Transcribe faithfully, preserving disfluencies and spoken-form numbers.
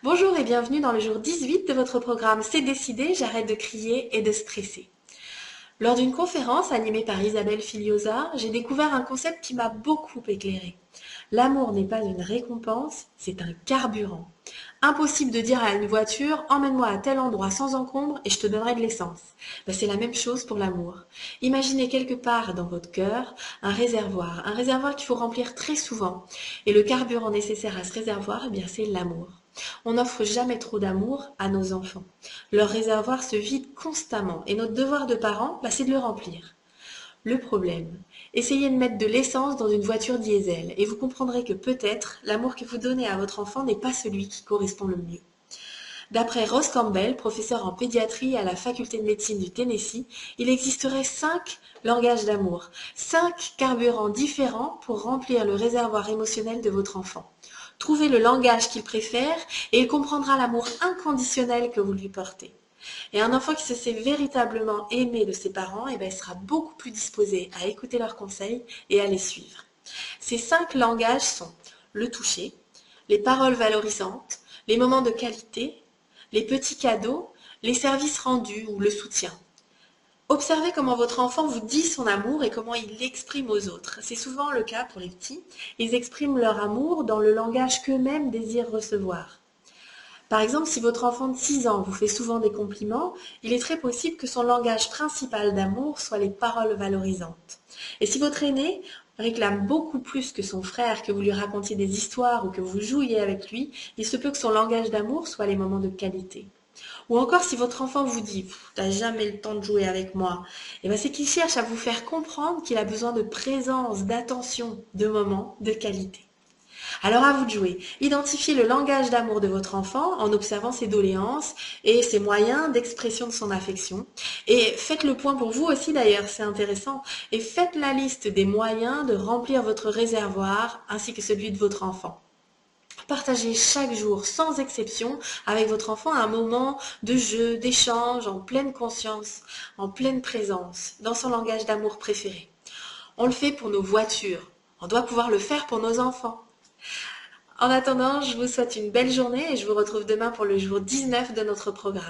Bonjour et bienvenue dans le jour dix-huit de votre programme C'est décidé, j'arrête de crier et de stresser. Lors d'une conférence animée par Isabelle Filiosa, j'ai découvert un concept qui m'a beaucoup éclairé. L'amour n'est pas une récompense, c'est un carburant. Impossible de dire à une voiture emmène-moi à tel endroit sans encombre et je te donnerai de l'essence. Ben, c'est la même chose pour l'amour. Imaginez quelque part dans votre cœur un réservoir, un réservoir qu'il faut remplir très souvent. Et le carburant nécessaire à ce réservoir, eh bien, c'est l'amour. On n'offre jamais trop d'amour à nos enfants. Leur réservoir se vide constamment et notre devoir de parents, bah, c'est de le remplir. Le problème, essayez de mettre de l'essence dans une voiture diesel et vous comprendrez que peut-être l'amour que vous donnez à votre enfant n'est pas celui qui correspond le mieux. D'après Ross Campbell, professeur en pédiatrie à la faculté de médecine du Tennessee, il existerait cinq langages d'amour, cinq carburants différents pour remplir le réservoir émotionnel de votre enfant. Trouvez le langage qu'il préfère et il comprendra l'amour inconditionnel que vous lui portez. Et un enfant qui se sait véritablement aimé de ses parents, eh ben, sera beaucoup plus disposé à écouter leurs conseils et à les suivre. Ces cinq langages sont le toucher, les paroles valorisantes, les moments de qualité, les petits cadeaux, les services rendus ou le soutien. Observez comment votre enfant vous dit son amour et comment il l'exprime aux autres. C'est souvent le cas pour les petits. Ils expriment leur amour dans le langage qu'eux-mêmes désirent recevoir. Par exemple, si votre enfant de six ans vous fait souvent des compliments, il est très possible que son langage principal d'amour soit les paroles valorisantes. Et si votre aîné réclame beaucoup plus que son frère, que vous lui racontiez des histoires ou que vous jouiez avec lui, il se peut que son langage d'amour soit les moments de qualité. Ou encore si votre enfant vous dit « t'as jamais le temps de jouer avec moi », eh ben c'est qu'il cherche à vous faire comprendre qu'il a besoin de présence, d'attention, de moments, de qualité. Alors à vous de jouer. Identifiez le langage d'amour de votre enfant en observant ses doléances et ses moyens d'expression de son affection. Et faites le point pour vous aussi d'ailleurs, c'est intéressant. Et faites la liste des moyens de remplir votre réservoir ainsi que celui de votre enfant. Partagez chaque jour, sans exception, avec votre enfant un moment de jeu, d'échange, en pleine conscience, en pleine présence, dans son langage d'amour préféré. On le fait pour nos voitures. On doit pouvoir le faire pour nos enfants. En attendant, je vous souhaite une belle journée et je vous retrouve demain pour le jour dix-neuf de notre programme.